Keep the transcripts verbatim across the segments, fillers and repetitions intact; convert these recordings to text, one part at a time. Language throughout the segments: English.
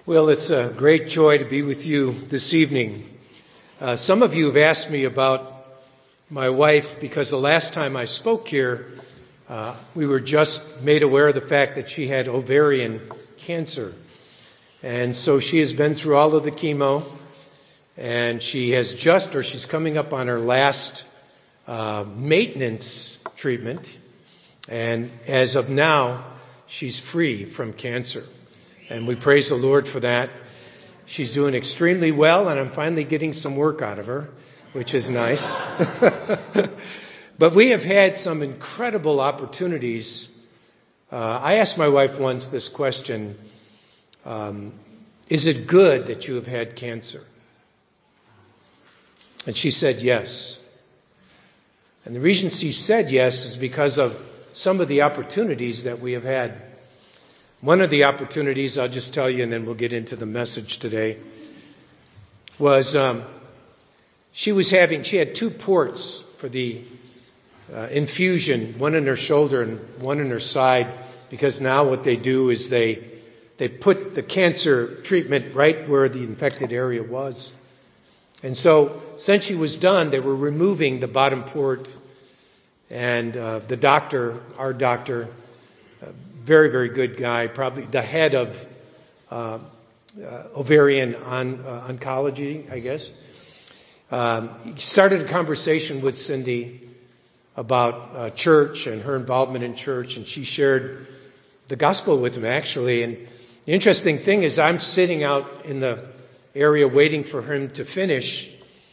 Well, it's a great joy to be with you this evening. Uh, some of you have asked me about my wife because the last time I spoke here, uh, we were just made aware of the fact that she had ovarian cancer. And so she has been through all of the chemo, and she has just, or she's coming up on her last uh, maintenance treatment. And as of now, she's free from cancer. And we praise the Lord for that. She's doing extremely well, and I'm finally getting some work out of her, which is nice. But we have had some incredible opportunities. Uh, I asked my wife once this question, um, is it good that you have had cancer? And she said yes. And the reason she said yes is because of some of the opportunities that we have had. One of the opportunities, I'll just tell you and then we'll get into the message today, was um, she was having, she had two ports for the uh, infusion, one in her shoulder and one in her side, because now what they do is they they put the cancer treatment right where the infected area was. And so since she was done, they were removing the bottom port, and uh, the doctor, our doctor, uh, very, very good guy, probably the head of uh, uh, ovarian on, uh, oncology, I guess. Um, he started a conversation with Cindy about uh, church and her involvement in church, and she shared the gospel with him, actually. And the interesting thing is I'm sitting out in the area waiting for him to finish,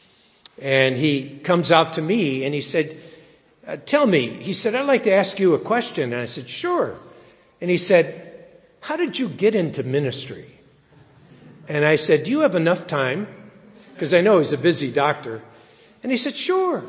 and he comes out to me and he said, uh, tell me, he said, I'd like to ask you a question. And I said, sure. And he said, how did you get into ministry? And I said, do you have enough time? Because I know he's a busy doctor. And he said, sure.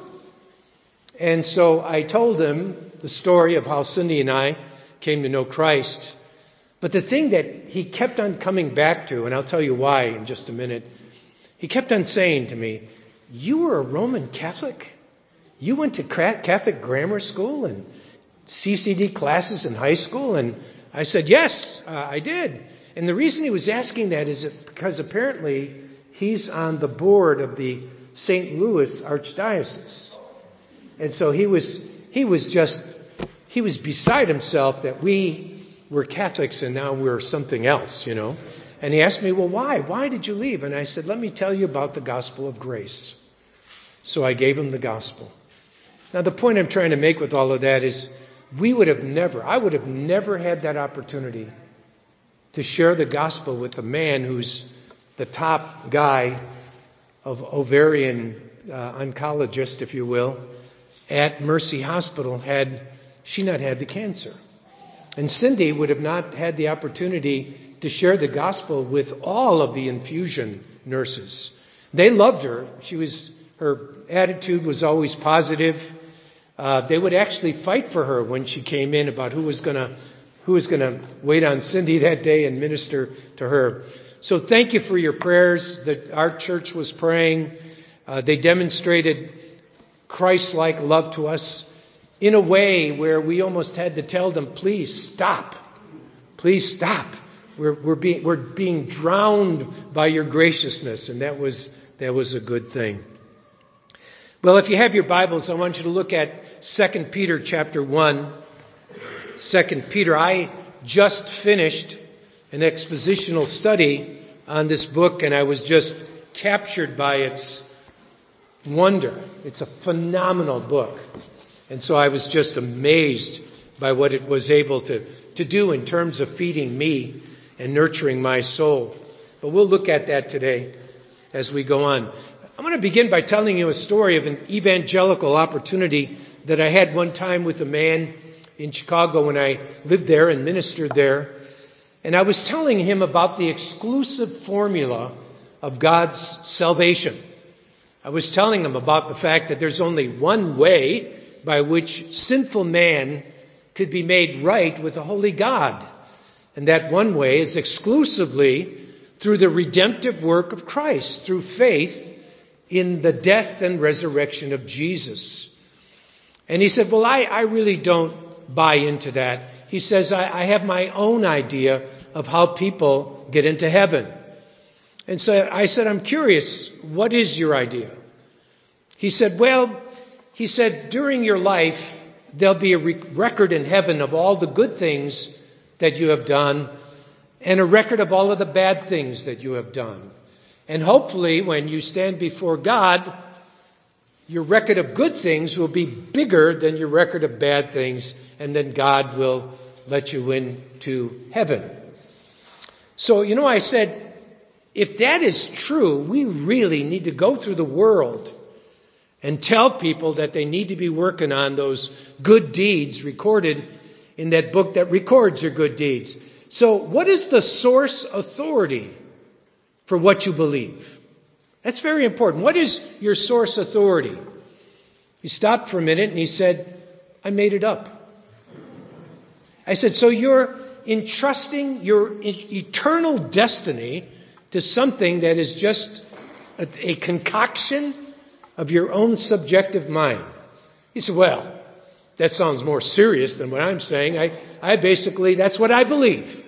And so I told him the story of how Cindy and I came to know Christ. But the thing that he kept on coming back to, and I'll tell you why in just a minute, he kept on saying to me, you were a Roman Catholic? You went to Catholic grammar school and C C D classes in high school? And I said, yes, uh, I did. And the reason he was asking that is because apparently he's on the board of the Saint Louis Archdiocese. And so he was, he was just, he was beside himself that we were Catholics and now we're something else, you know. And he asked me, well, why? Why did you leave? And I said, let me tell you about the gospel of grace. So I gave him the gospel. Now, the point I'm trying to make with all of that is we would have never, I would have never had that opportunity to share the gospel with a man who's the top guy of ovarian uh, oncologist, if you will, at Mercy Hospital had she not had the cancer. And Cindy would have not had the opportunity to share the gospel with all of the infusion nurses. They loved her. She was, her attitude was always positive. Uh, they would actually fight for her when she came in about who was going to who was going to wait on Cindy that day and minister to her. So thank you for your prayers that our church was praying. Uh, they demonstrated Christ-like love to us in a way where we almost had to tell them, please stop. Please stop. We're, we're being we're being drowned by your graciousness, and that was that was a good thing. Well, if you have your Bibles, I want you to look at Second Peter chapter one. Second Peter, I just finished an expositional study on this book, and I was just captured by its wonder. It's a phenomenal book. And so I was just amazed by what it was able to, to do in terms of feeding me and nurturing my soul. But we'll look at that today as we go on. I'm going to begin by telling you a story of an evangelical opportunity that I had one time with a man in Chicago when I lived there and ministered there. And I was telling him about the exclusive formula of God's salvation. I was telling him about the fact that there's only one way by which sinful man could be made right with a holy God. And that one way is exclusively through the redemptive work of Christ, through faith in the death and resurrection of Jesus. And he said, well, I, I really don't buy into that. He says, I, I have my own idea of how people get into heaven. And so I said, I'm curious, what is your idea? He said, well, he said, during your life, there'll be a record in heaven of all the good things that you have done and a record of all of the bad things that you have done. And hopefully, when you stand before God, your record of good things will be bigger than your record of bad things, and then God will let you into heaven. So, you know, I said, if that is true, we really need to go through the world and tell people that they need to be working on those good deeds recorded in that book that records your good deeds. So what is the source authority for what you believe? That's very important. What is your source authority? He stopped for a minute and he said, I made it up. I said, so you're entrusting your eternal destiny to something that is just a, a concoction of your own subjective mind. He said, well, that sounds more serious than what I'm saying. I, I basically, that's what I believe.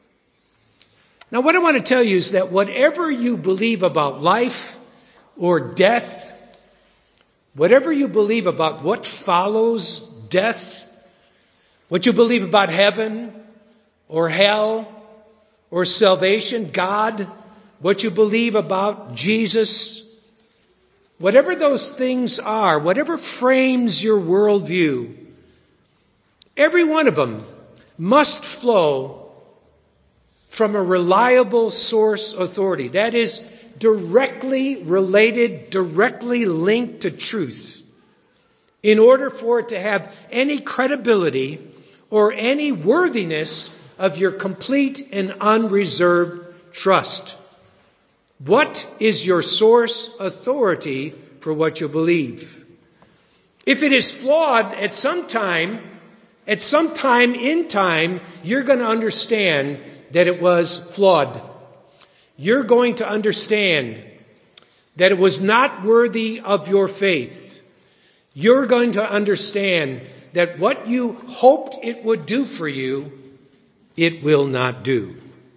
Now, what I want to tell you is that whatever you believe about life or death, whatever you believe about what follows death, what you believe about heaven or hell or salvation, God, what you believe about Jesus, whatever those things are, whatever frames your worldview, every one of them must flow from a reliable source authority. That is directly related, directly linked to truth, in order for it to have any credibility or any worthiness of your complete and unreserved trust. What is your source authority for what you believe? If it is flawed at some time, at some time in time, you're going to understand that it was flawed. You're going to understand that it was not worthy of your faith. You're going to understand that what you hoped it would do for you, it will not do.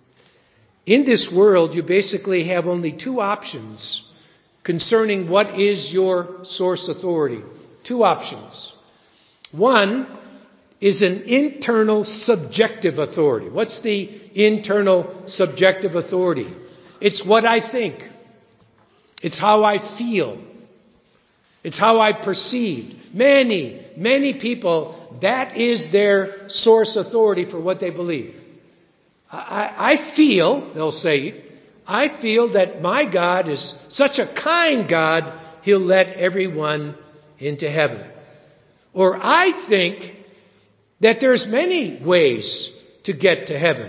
In this world, you basically have only two options concerning what is your source authority. Two options. One is an internal subjective authority. What's the internal subjective authority? It's what I think. It's how I feel. It's how I perceive. Many, many people, that is their source authority for what they believe. I, I feel, they'll say, I feel that my God is such a kind God, He'll let everyone into heaven. Or I think that there's many ways to get to heaven.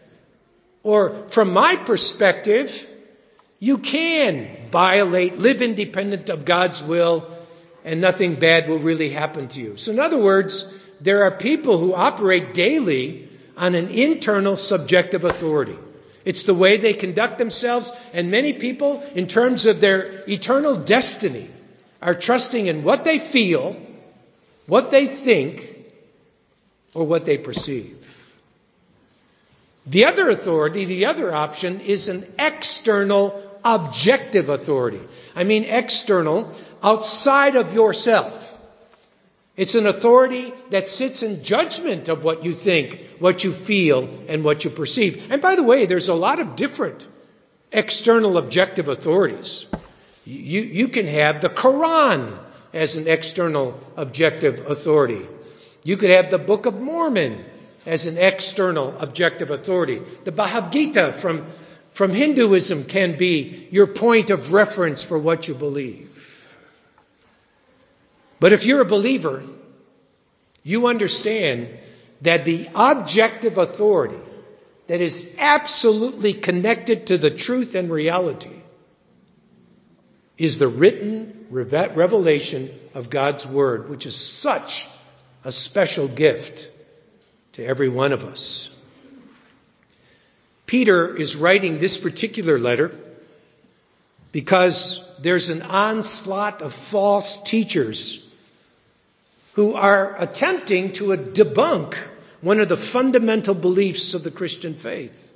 Or from my perspective, you can violate, live independent of God's will, and nothing bad will really happen to you. So in other words, there are people who operate daily on an internal subjective authority. It's the way they conduct themselves, and many people, in terms of their eternal destiny, are trusting in what they feel, what they think, or what they perceive. The other authority, the other option, is an external objective authority. I mean external, outside of yourself. It's an authority that sits in judgment of what you think, what you feel, and what you perceive. And by the way, there's a lot of different external objective authorities. You, you can have the Quran as an external objective authority. You could have the Book of Mormon as an external objective authority. The Bhagavad Gita from, from Hinduism can be your point of reference for what you believe. But if you're a believer, you understand that the objective authority that is absolutely connected to the truth and reality is the written revelation of God's Word, which is such a special gift to every one of us. Peter is writing this particular letter because there's an onslaught of false teachers who are attempting to debunk one of the fundamental beliefs of the Christian faith.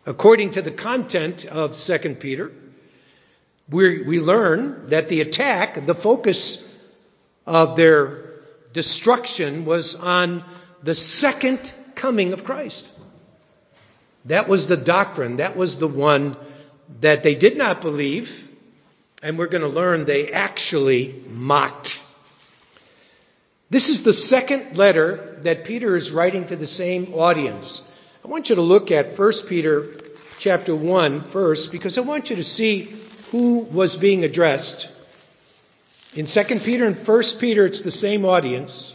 According to the content of Second Peter, we we learn that the attack, the focus of their destruction was on the second coming of Christ. That was the doctrine. That was the one that they did not believe, and we're going to learn they actually mocked. This is the second letter that Peter is writing to the same audience. I want you to look at First Peter chapter one first, because I want you to see who was being addressed. In Second Peter and First Peter, it's the same audience.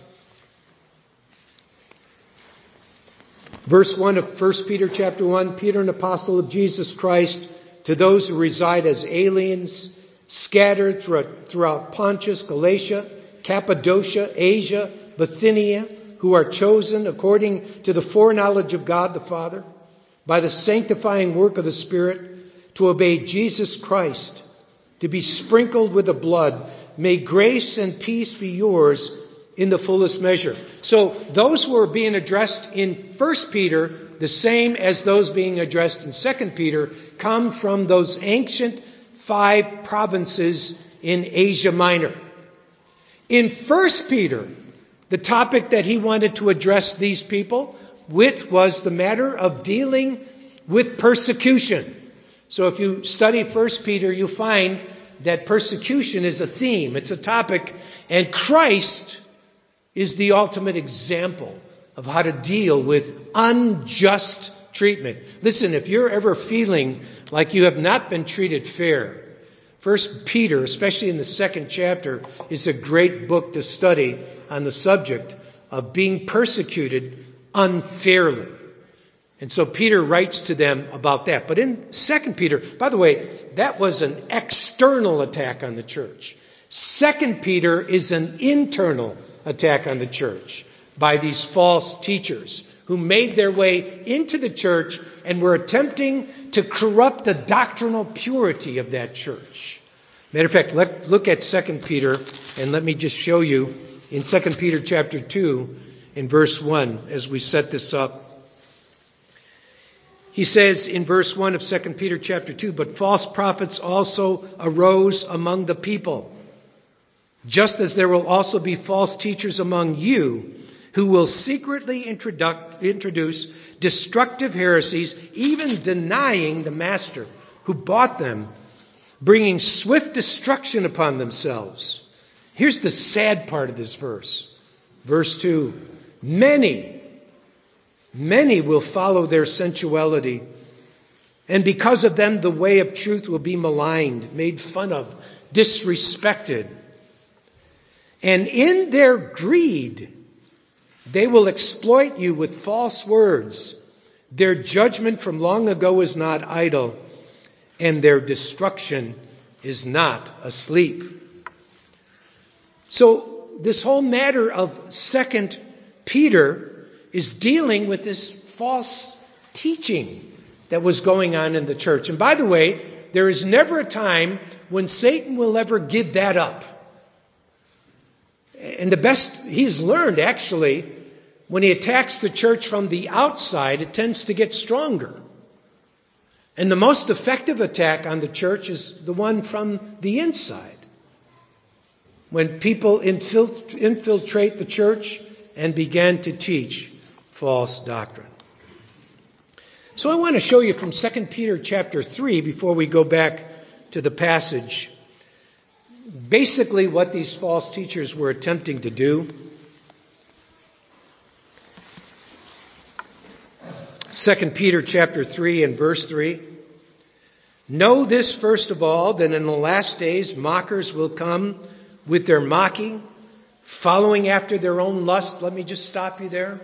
Verse one of First Peter chapter one, Peter, an apostle of Jesus Christ, to those who reside as aliens, scattered throughout, throughout Pontus, Galatia, Cappadocia, Asia, Bithynia, who are chosen according to the foreknowledge of God the Father, by the sanctifying work of the Spirit, to obey Jesus Christ, to be sprinkled with the blood. May grace and peace be yours in the fullest measure. So those who are being addressed in First Peter, the same as those being addressed in Second Peter, come from those ancient five provinces in Asia Minor. In First Peter, the topic that he wanted to address these people with was the matter of dealing with persecution. So if you study First Peter, you'll find that persecution is a theme, it's a topic, and Christ is the ultimate example of how to deal with unjust treatment. Listen, if you're ever feeling like you have not been treated fair, First Peter, especially in the second chapter, is a great book to study on the subject of being persecuted unfairly. And so Peter writes to them about that. But in Second Peter, by the way, that was an external attack on the church. Second Peter is an internal attack on the church by these false teachers who made their way into the church and were attempting to corrupt the doctrinal purity of that church. Matter of fact, let, look at Second Peter, and let me just show you in Second Peter chapter two, in verse one, as we set this up. He says in verse one of Second Peter chapter two, but false prophets also arose among the people, just as there will also be false teachers among you, who will secretly introduce destructive heresies, even denying the master who bought them, bringing swift destruction upon themselves. Here's the sad part of this verse. Verse two, many, many will follow their sensuality, and because of them the way of truth will be maligned, made fun of, disrespected. And in their greed, they will exploit you with false words. Their judgment from long ago is not idle, and their destruction is not asleep. So this whole matter of Second Peter is dealing with this false teaching that was going on in the church. And by the way, there is never a time when Satan will ever give that up. And the best he's learned, actually, when he attacks the church from the outside, it tends to get stronger. And the most effective attack on the church is the one from the inside. When people infilt- infiltrate the church and begin to teach false doctrine. So I want to show you from Second Peter chapter three, before we go back to the passage, basically what these false teachers were attempting to do. Second Peter chapter three and verse three. Know this first of all, that in the last days mockers will come with their mocking, following after their own lust. Let me just stop you there.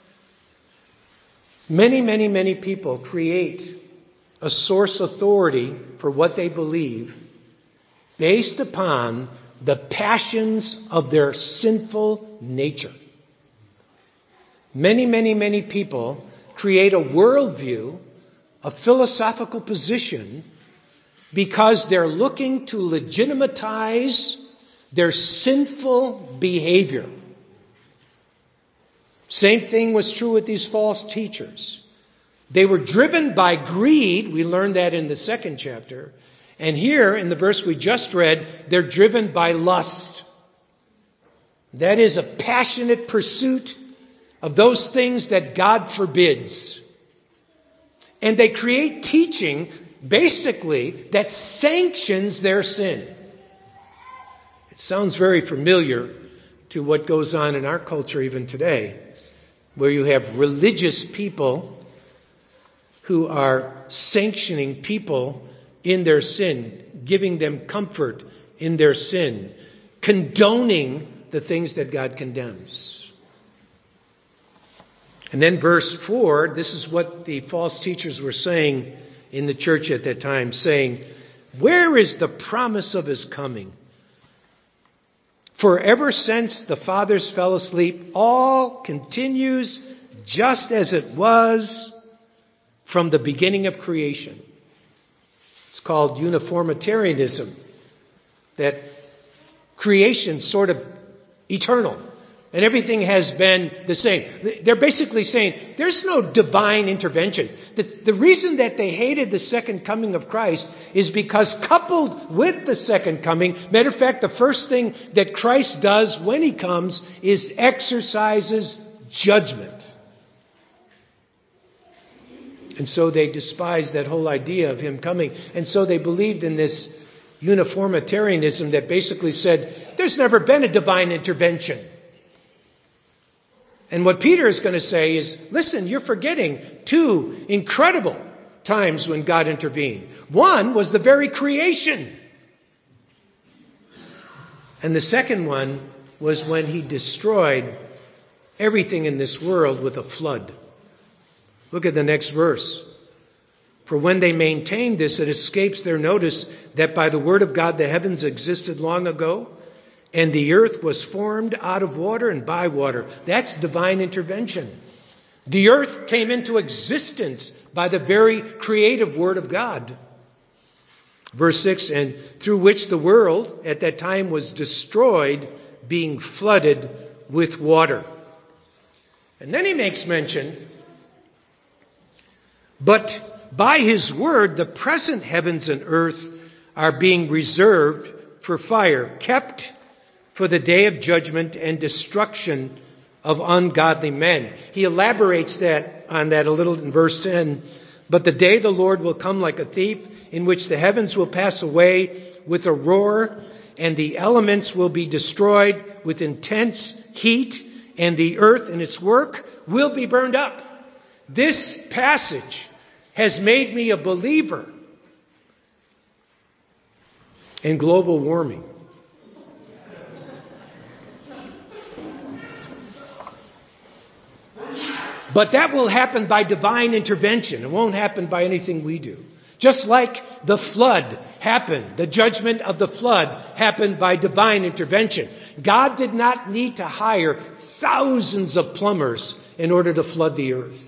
Many, many, many people create a source authority for what they believe based upon the passions of their sinful nature. Many, many, many people create a worldview, a philosophical position, because they're looking to legitimatize their sinful behavior. Same thing was true with these false teachers. They were driven by greed. We learned that in the second chapter. And here in the verse we just read, they're driven by lust. That is a passionate pursuit of those things that God forbids. And they create teaching, basically, that sanctions their sin. It sounds very familiar to what goes on in our culture even today, where you have religious people who are sanctioning people in their sin, giving them comfort in their sin, condoning the things that God condemns. And then verse four, this is what the false teachers were saying in the church at that time, saying, "Where is the promise of his coming? For ever since the fathers fell asleep, all continues just as it was from the beginning of creation." It's called uniformitarianism, that creation's sort of eternal and everything has been the same. They're basically saying there's no divine intervention. The, the reason that they hated the second coming of Christ is because coupled with the second coming, matter of fact, the first thing that Christ does when he comes is exercises judgment. And so they despised that whole idea of him coming. And so they believed in this uniformitarianism that basically said, there's never been a divine intervention. And what Peter is going to say is, listen, you're forgetting two incredible times when God intervened. One was the very creation. And the second one was when he destroyed everything in this world with a flood. Look at the next verse. For when they maintain this, it escapes their notice that by the word of God the heavens existed long ago, and the earth was formed out of water and by water. That's divine intervention. The earth came into existence by the very creative word of God. Verse six, and through which the world at that time was destroyed, being flooded with water. And then he makes mention, but by his word, the present heavens and earth are being reserved for fire, kept for the day of judgment and destruction of ungodly men. He elaborates that on that a little in verse ten. But the day of the Lord will come like a thief, in which the heavens will pass away with a roar, and the elements will be destroyed with intense heat, and the earth and its work will be burned up. This passage has made me a believer in global warming. But that will happen by divine intervention. It won't happen by anything we do. Just like the flood happened, the judgment of the flood happened by divine intervention. God did not need to hire thousands of plumbers in order to flood the earth.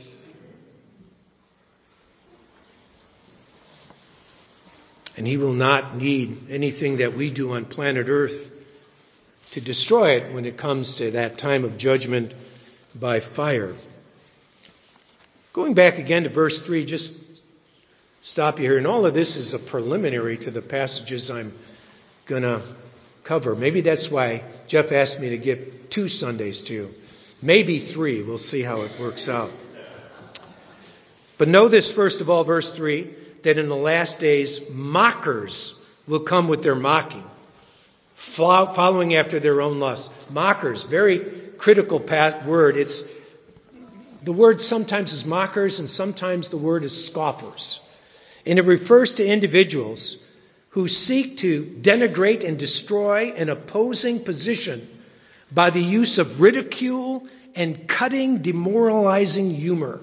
And he will not need anything that we do on planet Earth to destroy it when it comes to that time of judgment by fire. Going back again to verse three, just stop you here. And all of this is a preliminary to the passages I'm going to cover. Maybe that's why Jeff asked me to give two Sundays to you. Maybe three. We'll see how it works out. But know this, first of all, verse three, that in the last days mockers will come with their mocking, following after their own lusts. Mockers, very critical word. It's the word sometimes is mockers and sometimes the word is scoffers. And it refers to individuals who seek to denigrate and destroy an opposing position by the use of ridicule and cutting, demoralizing humor.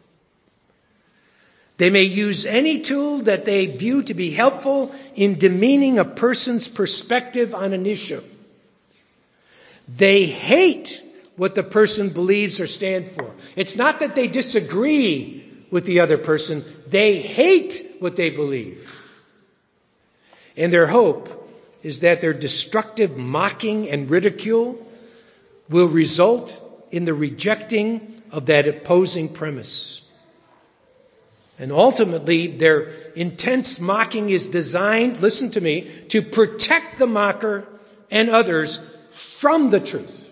They may use any tool that they view to be helpful in demeaning a person's perspective on an issue. They hate what the person believes or stands for. It's not that they disagree with the other person. They hate what they believe. And their hope is that their destructive mocking and ridicule will result in the rejecting of that opposing premise. And ultimately, their intense mocking is designed, listen to me, to protect the mocker and others from the truth.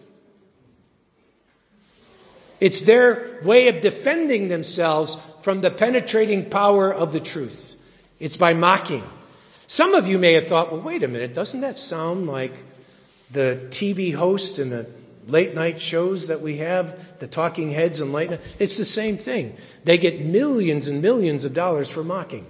It's their way of defending themselves from the penetrating power of the truth. It's by mocking. Some of you may have thought, well, wait a minute, doesn't that sound like the T V host in the late night shows that we have, the talking heads and late night? It's the same thing. They get millions and millions of dollars for mocking.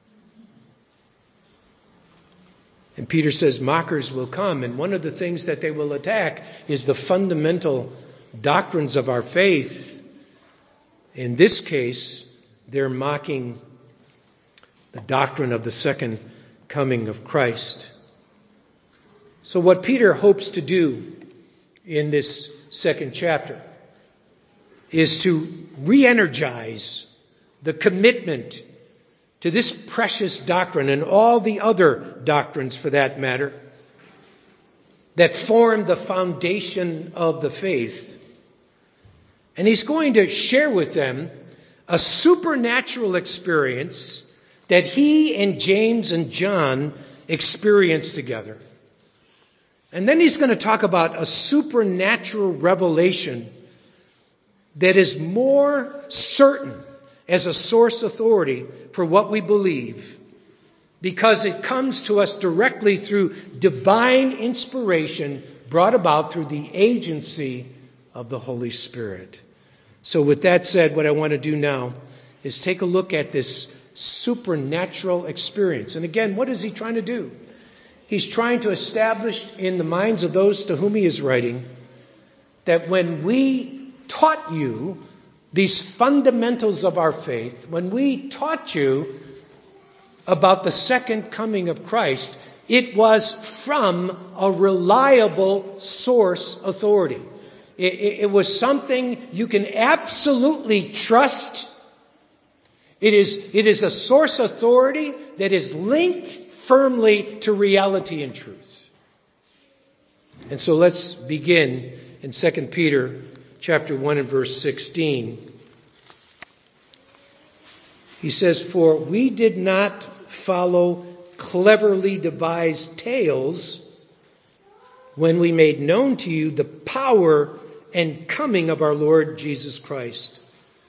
And Peter says mockers will come, and one of the things that they will attack is the fundamental doctrines of our faith. In this case, they're mocking the doctrine of the second coming of Christ. So what Peter hopes to do in this second chapter is to re-energize the commitment to this precious doctrine and all the other doctrines, for that matter, that form the foundation of the faith. And he's going to share with them a supernatural experience that he and James and John experienced together. And then he's going to talk about a supernatural revelation that is more certain as a source authority for what we believe, because it comes to us directly through divine inspiration brought about through the agency of the Holy Spirit. So with that said, what I want to do now is take a look at this supernatural experience. And again, what is he trying to do? He's trying to establish in the minds of those to whom he is writing that when we taught you these fundamentals of our faith, when we taught you about the second coming of Christ, it was from a reliable source authority. It, it, it was something you can absolutely trust. It is, it is a source authority that is linked firmly to reality and truth. And so let's begin in Second Peter chapter one and verse sixteen. He says, "For we did not follow cleverly devised tales when we made known to you the power and coming of our Lord Jesus Christ,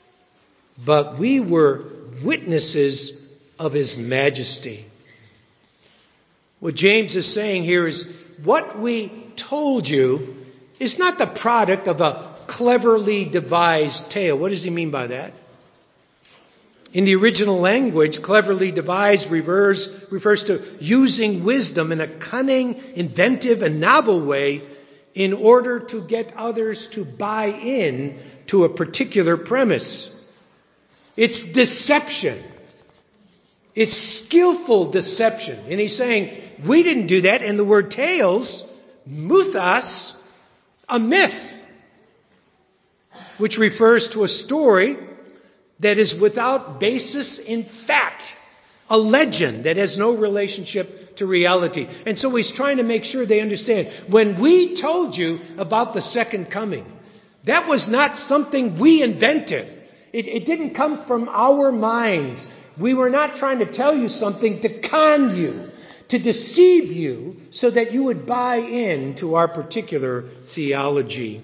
but we were witnesses of his majesty." What James is saying here is what we told you is not the product of a cleverly devised tale. What does he mean by that? In the original language, cleverly devised refers, refers to using wisdom in a cunning, inventive, and novel way in order to get others to buy in to a particular premise. It's deception. It's skillful deception. And he's saying, we didn't do that. And the word tales, muthos, a myth, which refers to a story that is without basis in fact, a legend that has no relationship to reality. And so he's trying to make sure they understand. When we told you about the second coming, that was not something we invented. It, it didn't come from our minds. We were not trying to tell you something to con you, to deceive you so that you would buy in to our particular theology.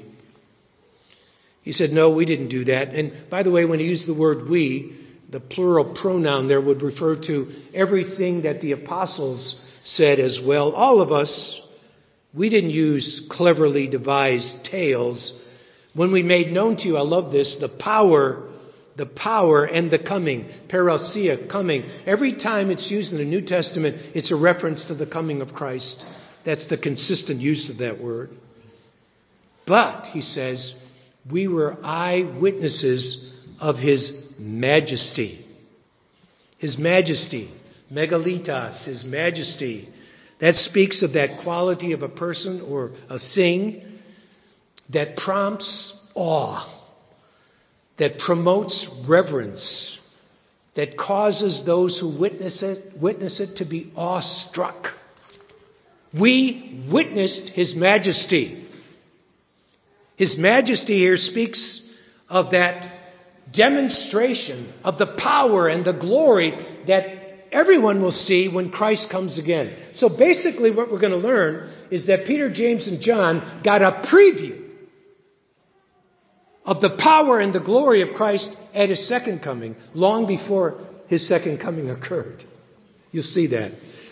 He said, no, we didn't do that. And by the way, when he used the word we, the plural pronoun there would refer to everything that the apostles said as well. All of us, we didn't use cleverly devised tales. When we made known to you, I love this, the power The power and the coming, parousia, coming. Every time it's used in the New Testament, it's a reference to the coming of Christ. That's the consistent use of that word. But, he says, we were eyewitnesses of his majesty. His majesty, megalitas, his majesty. That speaks of that quality of a person or a thing that prompts awe, that promotes reverence, that causes those who witness it, witness it to be awestruck. We witnessed his majesty. His majesty here speaks of that demonstration of the power and the glory that everyone will see when Christ comes again. So basically what we're going to learn is that Peter, James, and John got a preview of the power and the glory of Christ at his second coming, long before his second coming occurred. You'll see that.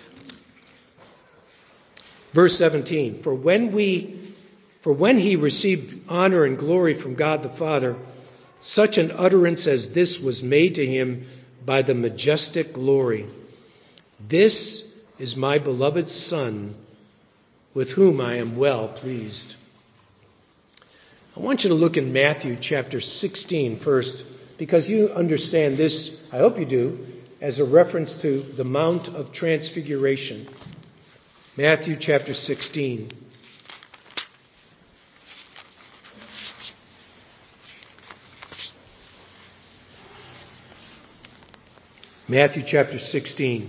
Verse seventeen, for when we, for when he received honor and glory from God the Father, such an utterance as this was made to him by the majestic glory. This is my beloved Son, with whom I am well pleased. I want you to look in Matthew chapter sixteen first, because you understand this, I hope you do, as a reference to the Mount of Transfiguration. Matthew chapter sixteen. Matthew chapter sixteen.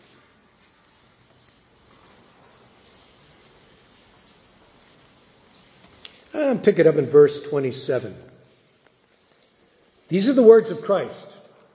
I'll pick it up in verse twenty-seven. These are the words of Christ.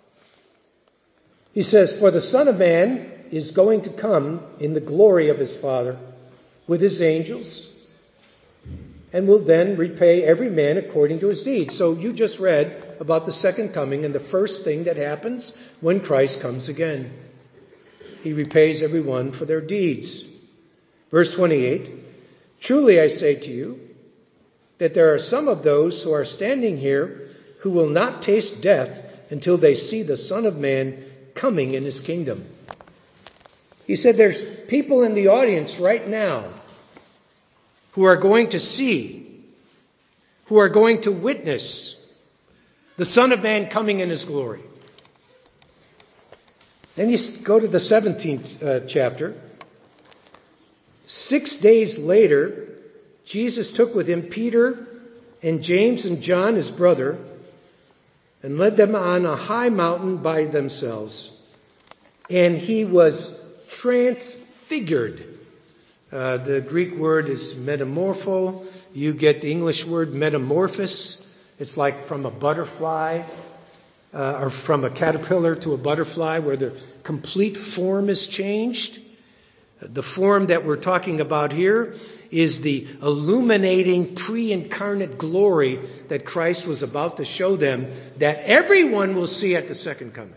He says, for the Son of Man is going to come in the glory of his Father with his angels, and will then repay every man according to his deeds. So you just read about the second coming and the first thing that happens when Christ comes again. He repays everyone for their deeds. Verse twenty-eight, truly I say to you that there are some of those who are standing here who will not taste death until they see the Son of Man coming in his kingdom. He said there's people in the audience right now who are going to see, who are going to witness the Son of Man coming in his glory. Then you go to the seventeenth uh, chapter. Six days later, Jesus took with him Peter and James and John, his brother, and led them on a high mountain by themselves. And he was transfigured. Uh, the Greek word is metamorpho. You get the English word metamorphosis. It's like from a butterfly uh, or from a caterpillar to a butterfly, where the complete form is changed. The form that we're talking about here is the illuminating pre-incarnate glory that Christ was about to show them, that everyone will see at the second coming.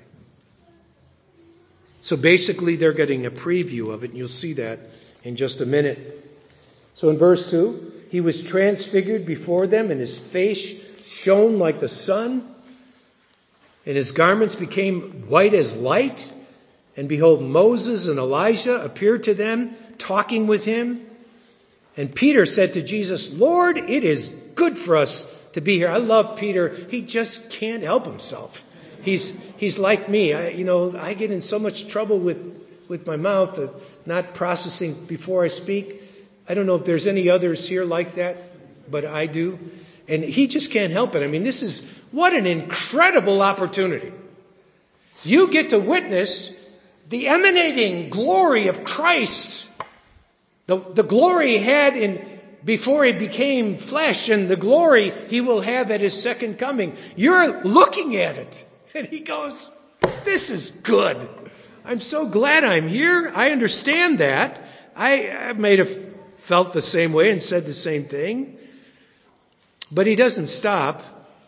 So basically they're getting a preview of it, and you'll see that in just a minute. So in verse two, he was transfigured before them, and his face shone like the sun, and his garments became white as light. And behold, Moses and Elijah appeared to them, talking with him. And Peter said to Jesus, Lord, it is good for us to be here. I love Peter. He just can't help himself. He's he's like me. I, you know, I get in so much trouble with, with my mouth, uh, not processing before I speak. I don't know if there's any others here like that, but I do. And he just can't help it. I mean, this is, what an incredible opportunity. You get to witness the emanating glory of Christ. The, the glory he had in before he became flesh, and the glory he will have at his second coming. You're looking at it. And he goes, this is good. I'm so glad I'm here. I understand that. I, I may have felt the same way and said the same thing. But he doesn't stop.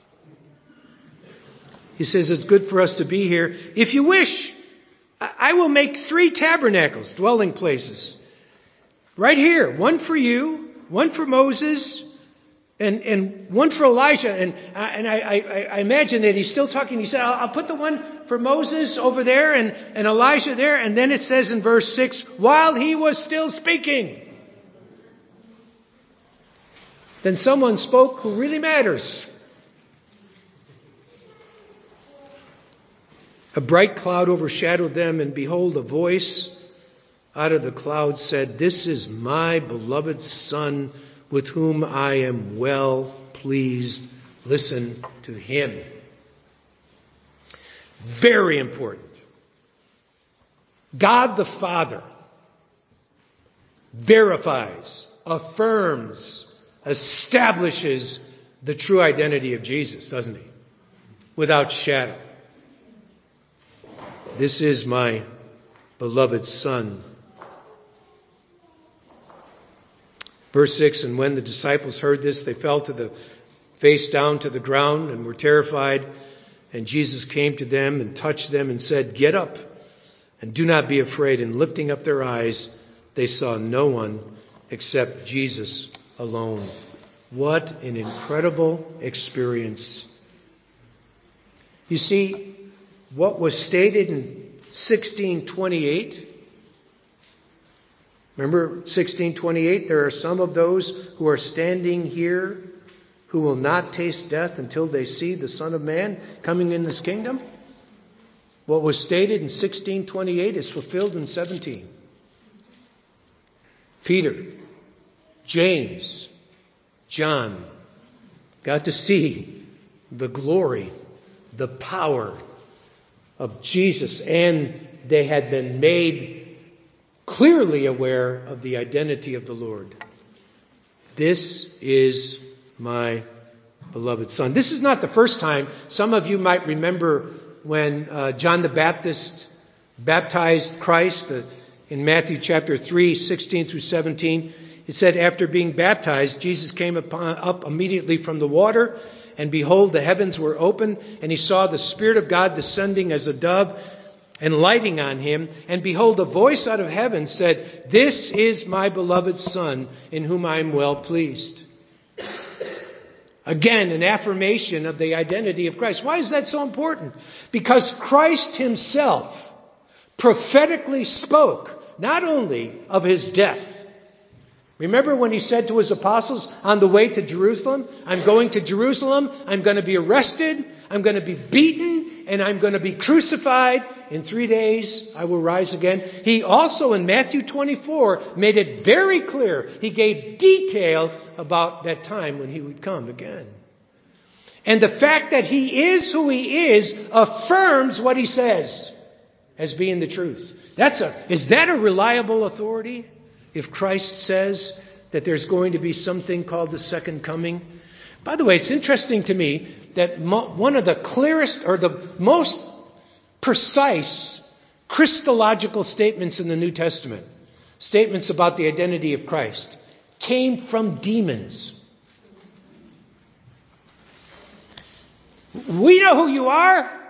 He says it's good for us to be here. If you wish, I will make three tabernacles, dwelling places. Right here. One for you, one for Moses, and, and one for Elijah. And, uh, and I, I, I imagine that he's still talking. He said, I'll, I'll put the one for Moses over there and, and Elijah there. And then it says in verse six, while he was still speaking, then someone spoke who really matters. A bright cloud overshadowed them, and behold, a voice out of the cloud said, this is my beloved Son, with whom I am well pleased. Listen to him. Very important. God the Father verifies, affirms, establishes the true identity of Jesus, doesn't he? without shadow. This is my beloved Son. Verse six, and when the disciples heard this, they fell to the face down to the ground and were terrified. And Jesus came to them and touched them and said, "Get up and do not be afraid." And lifting up their eyes, they saw no one except Jesus alone. What an incredible experience. You see, what was stated in sixteen twenty-eight, remember sixteen twenty-eight, there are some of those who are standing here who will not taste death until they see the Son of Man coming in His kingdom. What was stated in sixteen twenty-eight is fulfilled in seventeen. Peter, James, John got to see the glory, the power of Jesus, and they had been made clearly aware of the identity of the Lord. This is my beloved Son. This is not the first time. Some of you might remember when uh, John the Baptist baptized Christ uh, in Matthew chapter three, sixteen through seventeen. It said, after being baptized, Jesus came upon, up immediately from the water, and behold, the heavens were open, and he saw the Spirit of God descending as a dove and lighting on him. And behold, a voice out of heaven said, "This is my beloved Son, in whom I am well pleased." Again, an affirmation of the identity of Christ. Why is that so important? Because Christ himself prophetically spoke not only of his death. Remember when he said to his apostles on the way to Jerusalem, "I'm going to Jerusalem, I'm going to be arrested, I'm going to be beaten, and I'm going to be crucified. In three days I will rise again." He also in Matthew twenty-four made it very clear. He gave detail about that time when he would come again. And the fact that he is who he is affirms what he says as being the truth. That's a, is that a reliable authority? If Christ says that there's going to be something called the second coming. By the way, it's interesting to me that mo- one of the clearest or the most precise Christological statements in the New Testament, statements about the identity of Christ, came from demons. We know who you are.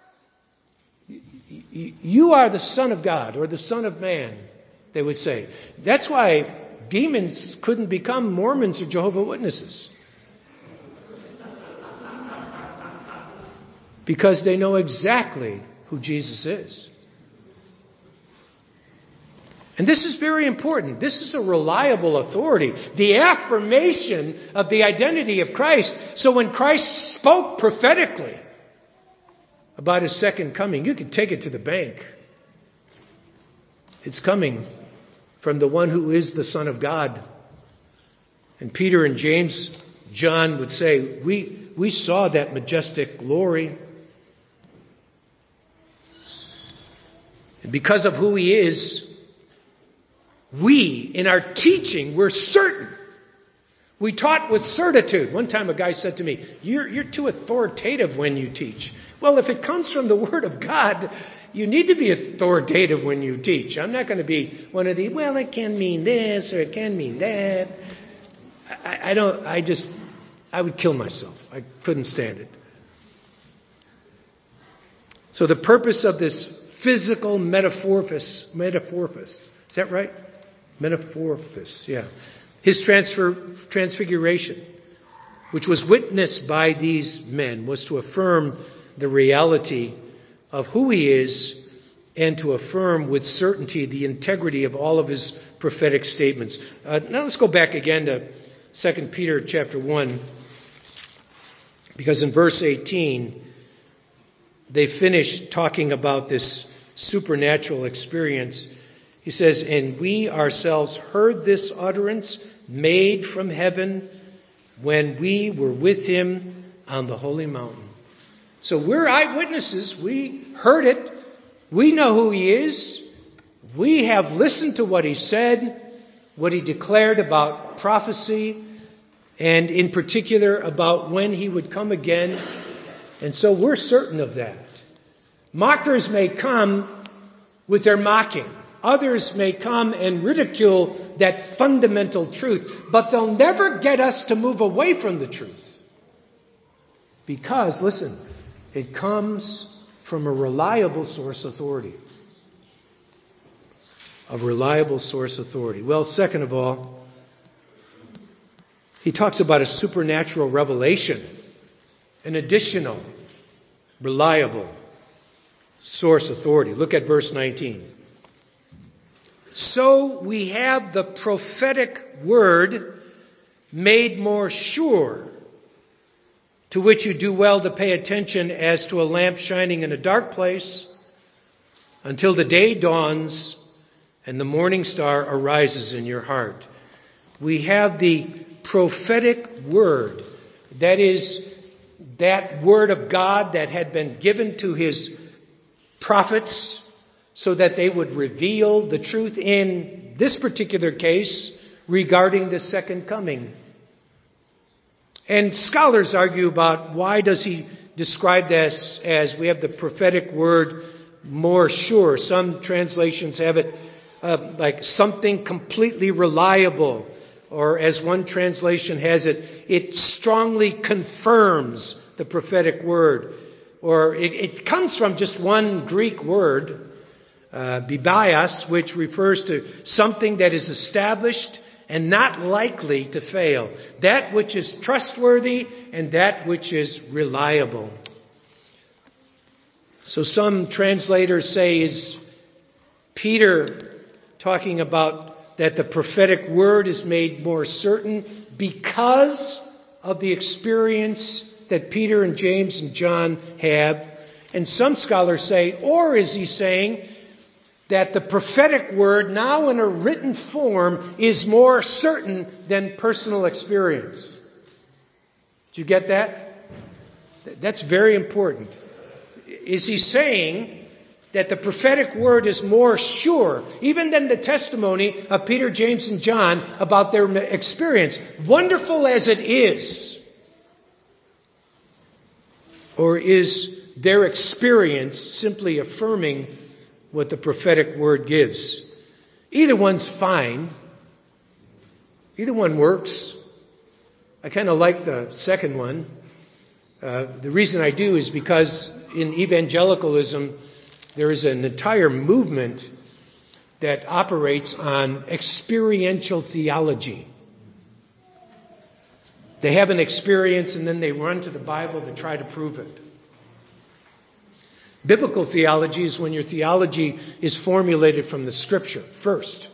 You are the Son of God or the Son of Man, they would say. That's why demons couldn't become Mormons or Jehovah's Witnesses. Because they know exactly who Jesus is. And this is very important. This is a reliable authority. The affirmation of the identity of Christ. So when Christ spoke prophetically about his second coming, you could take it to the bank. It's coming from the one who is the Son of God. And Peter and James, John would say, we, we saw that majestic glory. And because of who he is, we, in our teaching, we're certain. We taught with certitude. One time a guy said to me, you're, you're too authoritative when you teach. Well, if it comes from the Word of God, you need to be authoritative when you teach. I'm not going to be one of the, well, it can mean this or it can mean that. I, I don't, I just, I would kill myself. I couldn't stand it. So the purpose of this physical metaphorphos, metaphorphos, is that right? Metaphorphos, yeah. His transfer, transfiguration, which was witnessed by these men, was to affirm the reality of who he is and to affirm with certainty the integrity of all of his prophetic statements. Uh, now let's go back again to Second Peter chapter one, because in verse eighteen, they finish talking about this supernatural experience. He says, "And we ourselves heard this utterance made from heaven when we were with him on the holy mountain." So we're eyewitnesses. We heard it. We know who he is. We have listened to what he said, what he declared about prophecy, and in particular about when he would come again. And so we're certain of that. Mockers may come with their mocking. Others may come and ridicule that fundamental truth, but they'll never get us to move away from the truth. Because, listen, it comes from a reliable source authority. A reliable source authority. Well, second of all, he talks about a supernatural revelation, an additional, reliable source authority. Look at verse nineteen. So we have the prophetic word made more sure, to which you do well to pay attention as to a lamp shining in a dark place until the day dawns and the morning star arises in your heart. We have the prophetic word, that is, that word of God that had been given to his prophets so that they would reveal the truth in this particular case regarding the second coming. And scholars argue about why does he describe this as we have the prophetic word more sure. Some translations have it uh, like something completely reliable, or as one translation has it, it strongly confirms the prophetic word. Or it, it comes from just one Greek word, uh, bibias, which refers to something that is established and not likely to fail. That which is trustworthy and that which is reliable. So some translators say, is Peter talking about that the prophetic word is made more certain because of the experience that Peter and James and John have? And some scholars say, or is he saying that the prophetic word, now in a written form, is more certain than personal experience? Did you get that? That's very important. Is he saying that the prophetic word is more sure, even than the testimony of Peter, James, and John about their experience, wonderful as it is? Or is their experience simply affirming what the prophetic word gives? Either one's fine. Either one works. I kind of like the second one. Uh, the reason I do is because in evangelicalism, there is an entire movement that operates on experiential theology. They have an experience and then they run to the Bible to try to prove it. Biblical theology is when your theology is formulated from the Scripture first.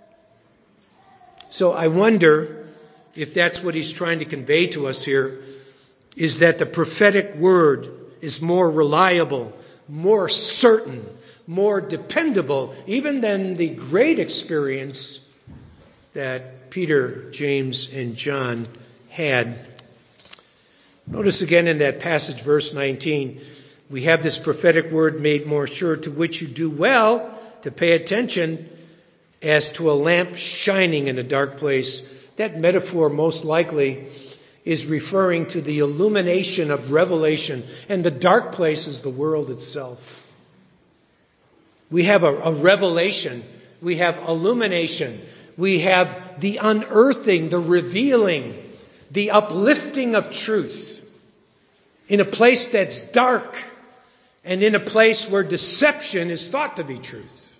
So I wonder if that's what he's trying to convey to us here, is that the prophetic word is more reliable, more certain, more dependable, even than the great experience that Peter, James, and John had. Notice again in that passage, verse nineteen, we have this prophetic word made more sure, to which you do well to pay attention as to a lamp shining in a dark place. That metaphor most likely is referring to the illumination of revelation, and the dark place is the world itself. We have a, a revelation, we have illumination, we have the unearthing, the revealing, the uplifting of truth in a place that's dark and in a place where deception is thought to be truth.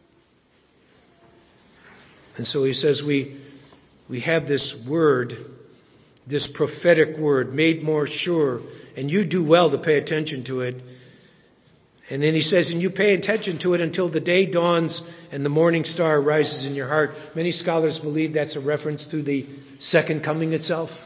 And so he says we, we have this word, this prophetic word made more sure, and you do well to pay attention to it. And then he says, and you pay attention to it until the day dawns and the morning star rises in your heart. Many scholars believe that's a reference to the second coming itself.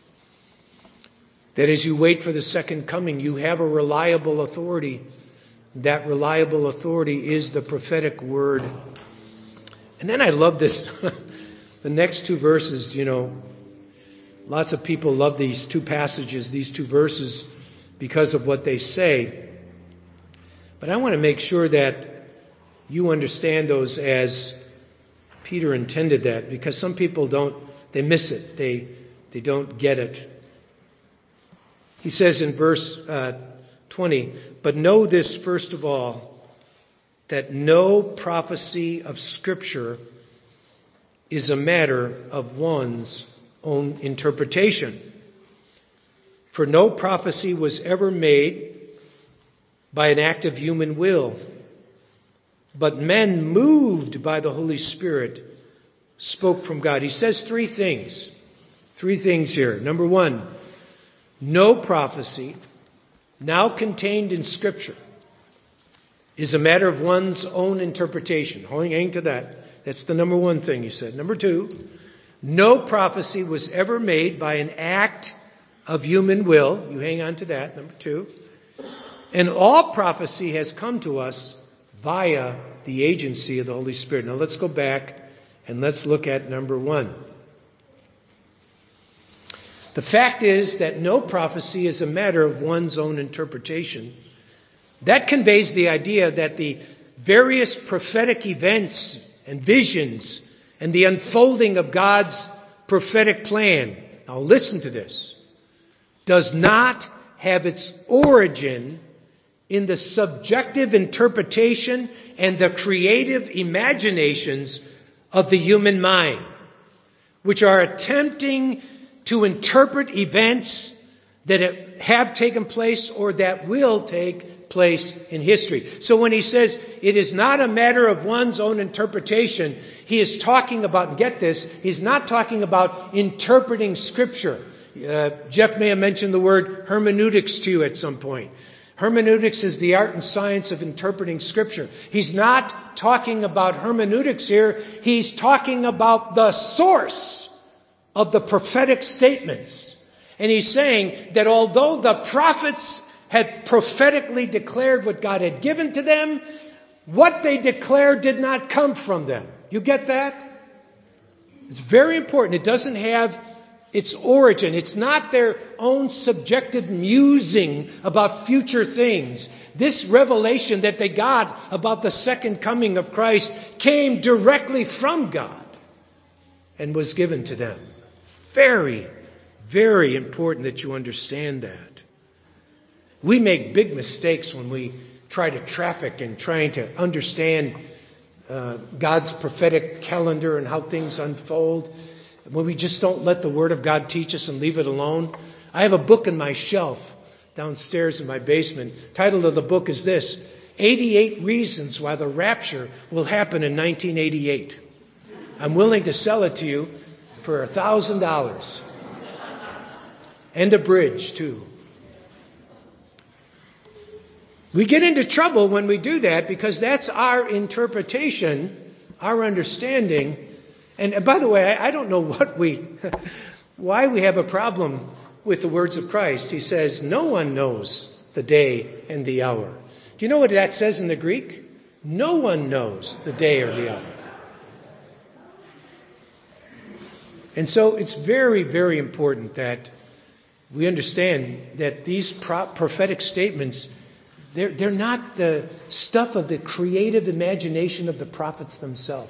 That as you wait for the second coming, you have a reliable authority. That reliable authority is the prophetic word. And then I love this. The next two verses, you know, lots of people love these two passages, these two verses, because of what they say. But I want to make sure that you understand those as Peter intended that, because some people don't, they miss it. They, they don't get it. He says in verse uh, twenty. But know this first of all, that no prophecy of Scripture is a matter of one's own interpretation. For no prophecy was ever made by an act of human will, but men moved by the Holy Spirit spoke from God. He says three things. Three things here. Number one, no prophecy now contained in Scripture is a matter of one's own interpretation. Hang to that. That's the number one thing he said. Number two, no prophecy was ever made by an act of human will. You hang on to that. Number two. And all prophecy has come to us via the agency of the Holy Spirit. Now let's go back and let's look at number one. The fact is that no prophecy is a matter of one's own interpretation. That conveys the idea that the various prophetic events and visions and the unfolding of God's prophetic plan, now listen to this, does not have its origin in the subjective interpretation and the creative imaginations of the human mind, which are attempting to interpret events that have taken place or that will take place in history. So when he says it is not a matter of one's own interpretation, he is talking about, get this, he's not talking about interpreting Scripture. Uh, Jeff may have mentioned the word hermeneutics to you at some point. Hermeneutics is the art and science of interpreting Scripture. He's not talking about hermeneutics here. He's talking about the source of the prophetic statements. And he's saying that although the prophets had prophetically declared what God had given to them, what they declared did not come from them. You get that? It's very important. It doesn't have its origin. It's not their own subjective musing about future things. This revelation that they got about the second coming of Christ came directly from God and was given to them. Very, very important that you understand that. We make big mistakes when we try to traffic in trying to understand uh, God's prophetic calendar and how things unfold. When we just don't let the Word of God teach us and leave it alone. I have a book in my shelf downstairs in my basement. Title of the book is this, eighty-eight Reasons Why the Rapture Will Happen in nineteen eighty-eight. I'm willing to sell it to you for a thousand dollars. And a bridge, too. We get into trouble when we do that because that's our interpretation, our understanding. And by the way, I don't know what we, why we have a problem with the words of Christ. He says, no one knows the day and the hour. Do you know what that says in the Greek? No one knows the day or the hour. And so it's very, very important that we understand that these pro- prophetic statements, they're, they're not the stuff of the creative imagination of the prophets themselves.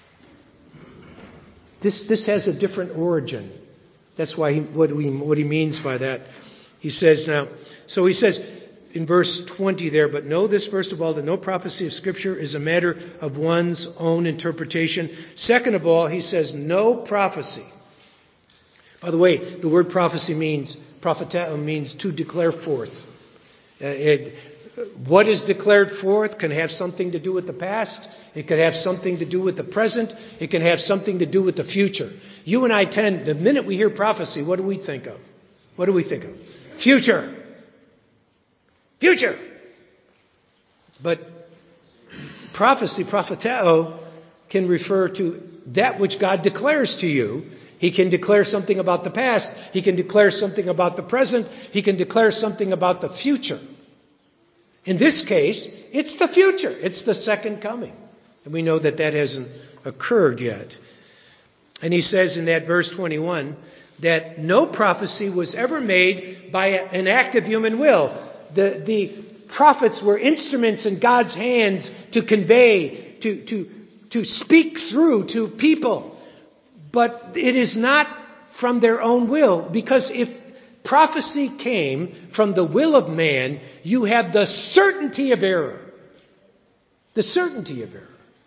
This, this has a different origin. That's why he, what, we, what he means by that. He says now, so he says in verse twenty there, but know this first of all, that no prophecy of Scripture is a matter of one's own interpretation. Second of all, he says no prophecy. By the way, the word prophecy means, propheteo means to declare forth. Uh, it, what is declared forth can have something to do with the past. It can have something to do with the present. It can have something to do with the future. You and I tend, the minute we hear prophecy, what do we think of? What do we think of? Future. Future. But prophecy, propheteo, can refer to that which God declares to you. He can declare something about the past. He can declare something about the present. He can declare something about the future. In this case, it's the future. It's the second coming. And we know that that hasn't occurred yet. And he says in that verse twenty-one that no prophecy was ever made by an act of human will. The, the prophets were instruments in God's hands to convey, to, to, to speak through to people. But it is not from their own will, because if prophecy came from the will of man, you have the certainty of error. The certainty of error.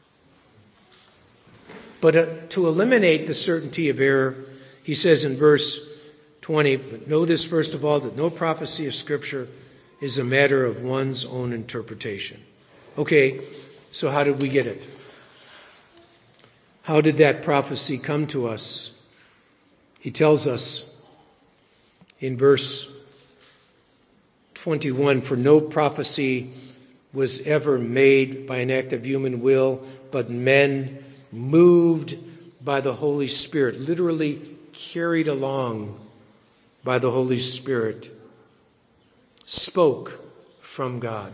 But uh, to eliminate the certainty of error, he says in verse twenty, but know this first of all, that no prophecy of Scripture is a matter of one's own interpretation. Okay, so how did we get it? How did that prophecy come to us? He tells us in verse twenty-one, for no prophecy was ever made by an act of human will, but men moved by the Holy Spirit, literally carried along by the Holy Spirit, spoke from God.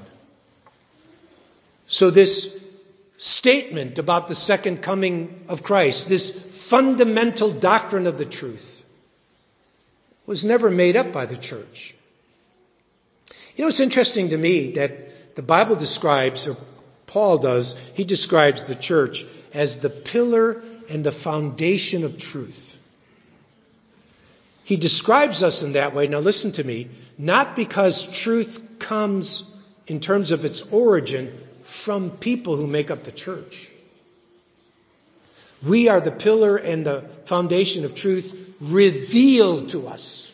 So this statement about the second coming of Christ, this fundamental doctrine of the truth, was never made up by the church. You know, it's interesting to me that the Bible describes, or Paul does, he describes the church as the pillar and the foundation of truth. He describes us in that way. Now listen to me, not because truth comes in terms of its origin from people who make up the church. We are the pillar and the foundation of truth revealed to us.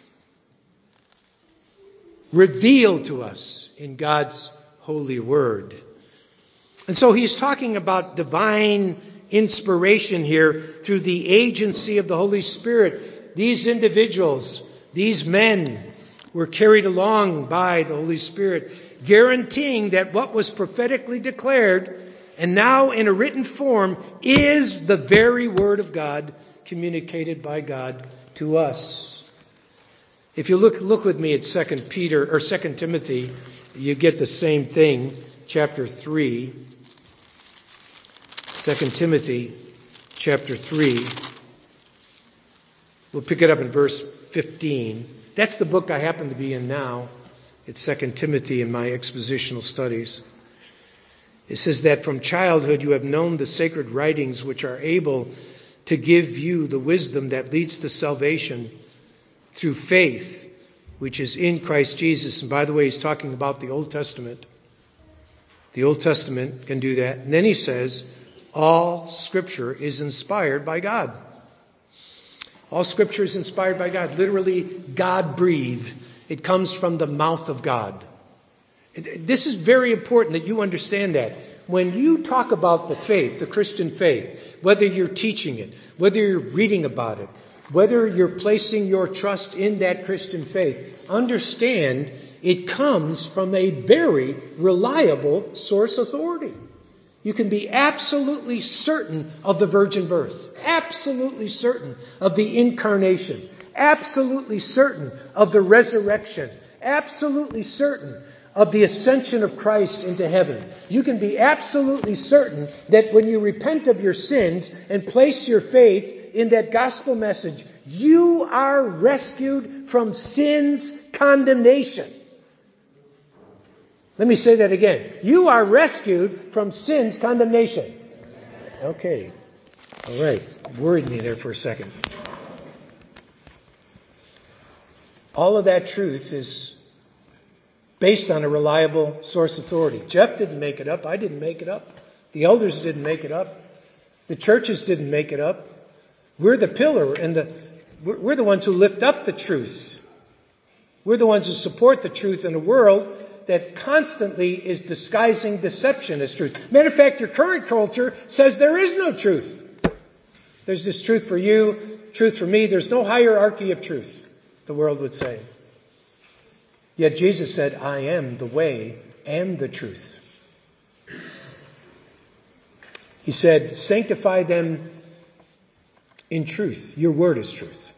Revealed to us in God's holy word. And so he's talking about divine inspiration here through the agency of the Holy Spirit. These individuals, these men, were carried along by the Holy Spirit, guaranteeing that what was prophetically declared and now in a written form is the very word of God communicated by God to us. If you look look with me at Second Peter or Second Timothy, you get the same thing, chapter three. Second Timothy chapter three. We'll pick it up in verse fifteen. That's the book I happen to be in now. It's Second Timothy in my expositional studies. It says that from childhood you have known the sacred writings which are able to give you the wisdom that leads to salvation through faith, which is in Christ Jesus. And by the way, he's talking about the Old Testament. The Old Testament can do that. And then he says, all Scripture is inspired by God. All Scripture is inspired by God. Literally, God-breathed. It comes from the mouth of God. This is very important that you understand that. When you talk about the faith, the Christian faith, whether you're teaching it, whether you're reading about it, whether you're placing your trust in that Christian faith, understand it comes from a very reliable source authority. You can be absolutely certain of the virgin birth, absolutely certain of the incarnation, absolutely certain of the resurrection, absolutely certain of the ascension of Christ into heaven. You can be absolutely certain that when you repent of your sins and place your faith in that gospel message, you are rescued from sin's condemnation. Let me say that again. You are rescued from sin's condemnation. Okay. All right. Worried me there for a second. All of that truth is based on a reliable source authority. Jeff didn't make it up. I didn't make it up. The elders didn't make it up. The churches didn't make it up. We're the pillar and the we're the ones who lift up the truth. We're the ones who support the truth in a world that constantly is disguising deception as truth. Matter of fact, your current culture says there is no truth. There's this truth for you, truth for me. There's no hierarchy of truth, the world would say. Yet Jesus said, I am the way and the truth. He said, sanctify them in truth. Your word is truth.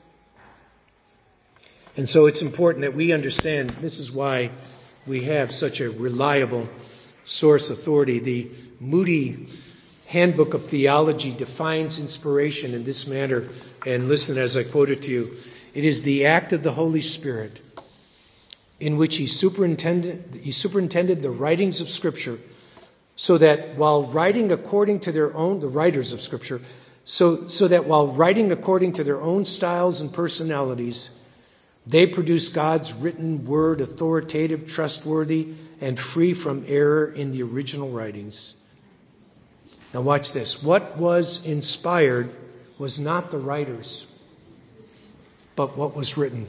And so it's important that we understand this is why we have such a reliable source authority. The Moody Handbook of Theology defines inspiration in this manner. And listen as I quote it to you. It is the act of the Holy Spirit in which he superintended, he superintended the writings of Scripture so that while writing according to their own, the writers of Scripture, so, so that while writing according to their own styles and personalities, They produce God's written word, authoritative, trustworthy, and free from error in the original writings. Now watch this. What was inspired was not the writers, but what was written.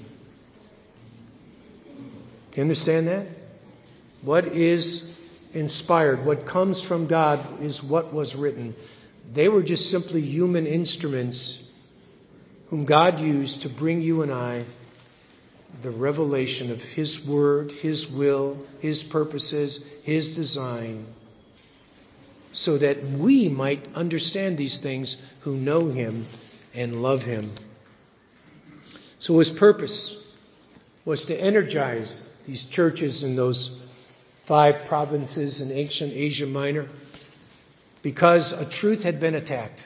You understand that? What is inspired, what comes from God, is what was written. They were just simply human instruments whom God used to bring you and I the revelation of His Word, His will, His purposes, His design, so that we might understand these things who know Him and love Him. So His purpose was to energize these churches in those five provinces in ancient Asia Minor, because a truth had been attacked.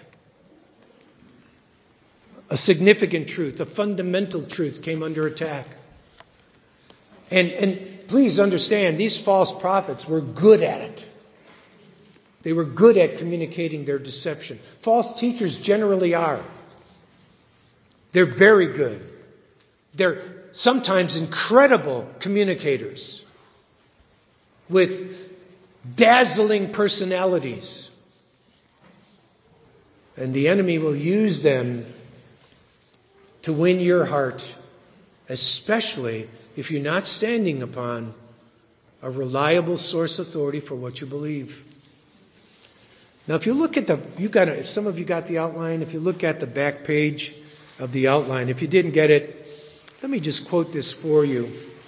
A significant truth, a fundamental truth came under attack. And, and please understand, these false prophets were good at it. They were good at communicating their deception. False teachers generally are. They're very good. They're sometimes incredible communicators with dazzling personalities. And the enemy will use them to win your heart, especially if you're not standing upon a reliable source authority for what you believe. Now, if you look at the, you got, if some of you got the outline, if you look at the back page of the outline, if you didn't get it, let me just quote this for you.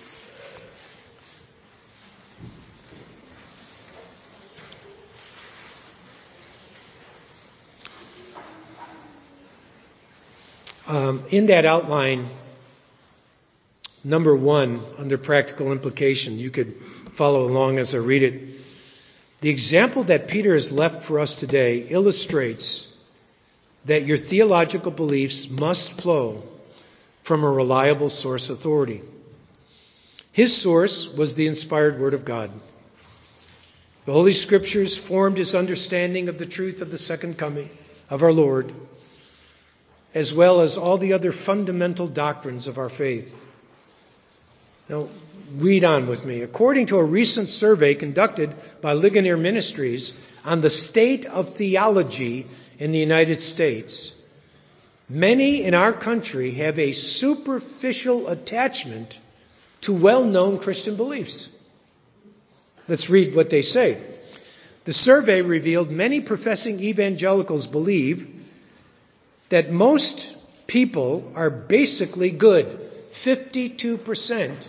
Um, in that outline, number one, under practical implication, you could follow along as I read it. The example that Peter has left for us today illustrates that your theological beliefs must flow from a reliable source authority. His source was the inspired Word of God. The Holy Scriptures formed his understanding of the truth of the second coming of our Lord, as well as all the other fundamental doctrines of our faith. Now, read on with me. According to a recent survey conducted by Ligonier Ministries on the state of theology in the United States, many in our country have a superficial attachment to well-known Christian beliefs. Let's read what they say. The survey revealed many professing evangelicals believe that most people are basically good. fifty-two percent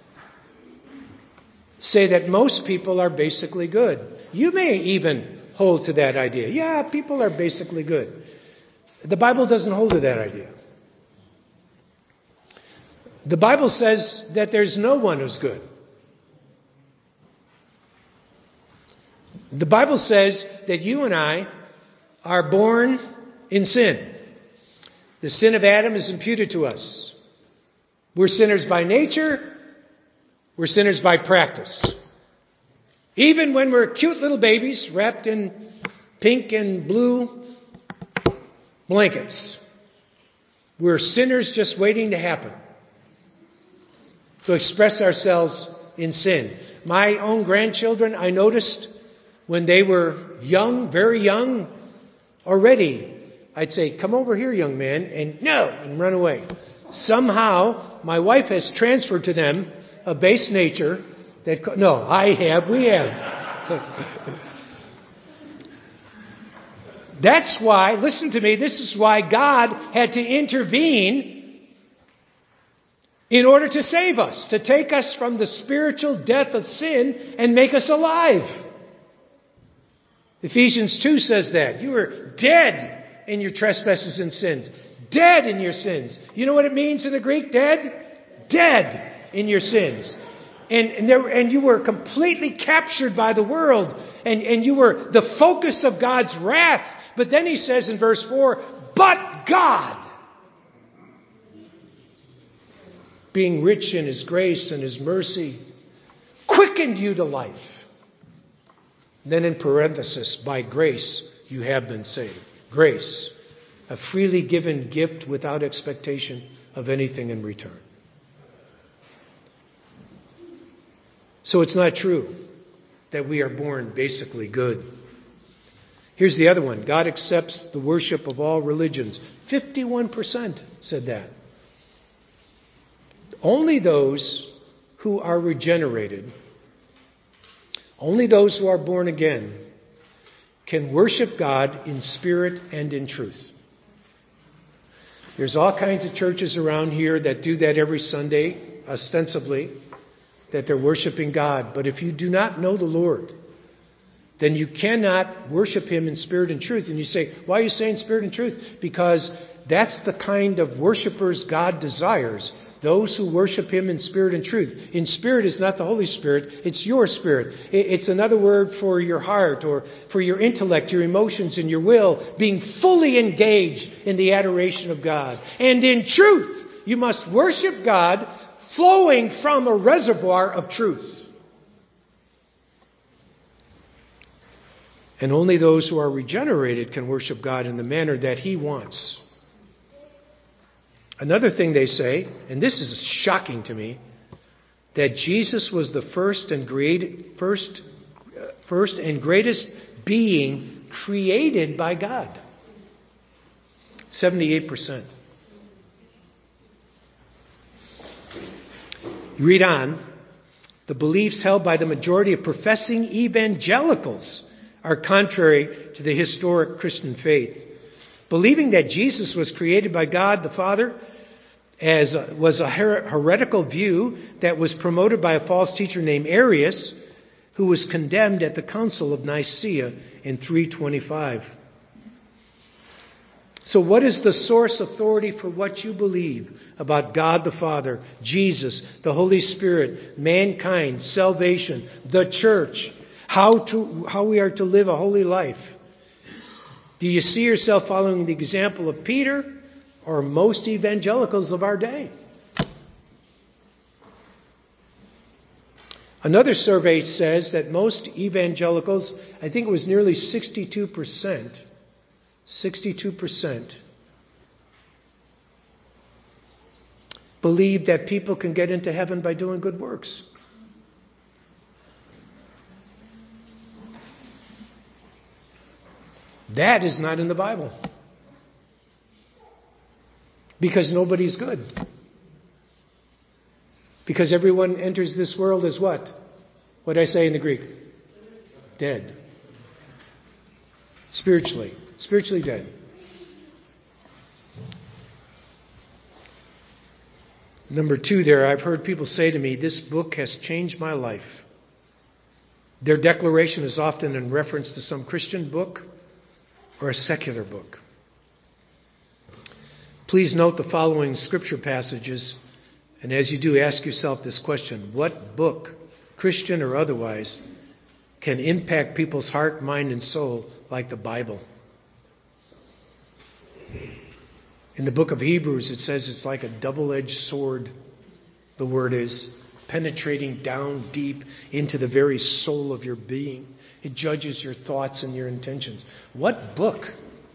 say that most people are basically good. You may even hold to that idea. Yeah, people are basically good. The Bible doesn't hold to that idea. The Bible says that there's no one who's good. The Bible says that you and I are born in sin. The sin of Adam is imputed to us. We're sinners by nature. We're sinners by practice. Even when we're cute little babies wrapped in pink and blue blankets, we're sinners just waiting to happen, to express ourselves in sin. My own grandchildren, I noticed when they were young, very young, already, I'd say, come over here, young man, and no, and run away. Somehow, my wife has transferred to them a base nature that, no, I have, we have. That's why, listen to me, this is why God had to intervene in order to save us, to take us from the spiritual death of sin and make us alive. Ephesians two says that. You were dead in your trespasses and sins. Dead in your sins. You know what it means in the Greek, dead? Dead in your sins. And, and, there, and you were completely captured by the world. And, and you were the focus of God's wrath. But then he says in verse four, but God, being rich in his grace and his mercy, quickened you to life. Then in parenthesis, by grace you have been saved. Grace, a freely given gift without expectation of anything in return. So it's not true that we are born basically good. Here's the other one. God accepts the worship of all religions. fifty-one percent said that. Only those who are regenerated, only those who are born again, can worship God in spirit and in truth. There's all kinds of churches around here that do that every Sunday, ostensibly, that they're worshiping God. But if you do not know the Lord, then you cannot worship Him in spirit and truth. And you say, why are you saying spirit and truth? Because that's the kind of worshipers God desires. Those who worship Him in spirit and truth. In spirit is not the Holy Spirit, it's your spirit. It's another word for your heart or for your intellect, your emotions, and your will being fully engaged in the adoration of God. And in truth, you must worship God flowing from a reservoir of truth. And only those who are regenerated can worship God in the manner that He wants. Another thing they say, and this is shocking to me, that Jesus was the first and great, first, first and greatest being created by God. seventy-eight percent. You read on. The beliefs held by the majority of professing evangelicals are contrary to the historic Christian faith. Believing that Jesus was created by God the Father as was a her- heretical view that was promoted by a false teacher named Arius, who was condemned at the Council of Nicaea in three twenty-five. So what is the source authority for what you believe about God the Father, Jesus, the Holy Spirit, mankind, salvation, the church, how to how we are to live a holy life? Do you see yourself following the example of Peter or most evangelicals of our day? Another survey says that most evangelicals, I think it was nearly sixty-two percent, sixty-two percent believe that people can get into heaven by doing good works. That is not in the Bible. Because nobody's good. Because everyone enters this world as what? What did I say in the Greek? Dead. Spiritually. Spiritually dead. Number two there, I've heard people say to me, this book has changed my life. Their declaration is often in reference to some Christian book or a secular book. Please note the following scripture passages, and as you do, ask yourself this question: what book, Christian or otherwise, can impact people's heart, mind, and soul like the Bible? In the book of Hebrews, it says it's like a double-edged sword, the word is, penetrating down deep into the very soul of your being. It judges your thoughts and your intentions. What book?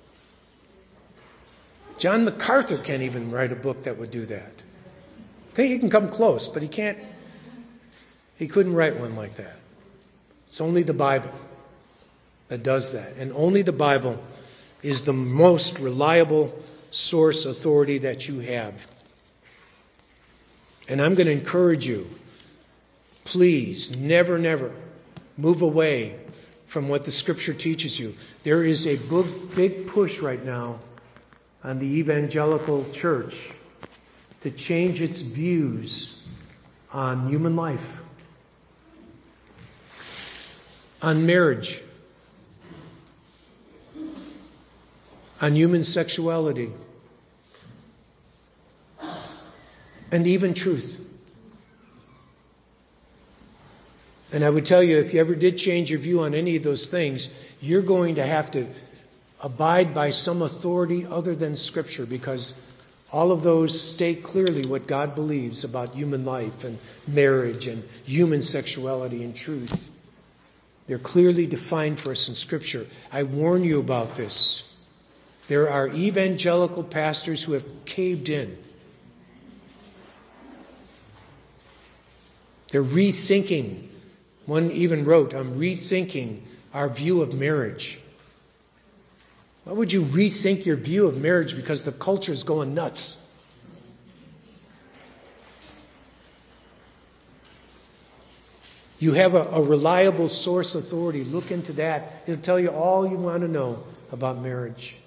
John MacArthur can't even write a book that would do that. Okay, he can come close, but he can't, he couldn't write one like that. It's only the Bible that does that. And only the Bible is the most reliable source authority that you have. And I'm going to encourage you, please, never, never move away from what the Scripture teaches you. There is a big, big push right now on the evangelical church to change its views on human life, on marriage, on human sexuality, and even truth. And I would tell you, if you ever did change your view on any of those things, you're going to have to abide by some authority other than Scripture, because all of those state clearly what God believes about human life and marriage and human sexuality and truth. They're clearly defined for us in Scripture. I warn you about this. There are evangelical pastors who have caved in. They're rethinking One even wrote, I'm rethinking our view of marriage. Why would you rethink your view of marriage? Because the culture is going nuts. You have a, a reliable source authority. Look into that. It'll tell you all you want to know about marriage.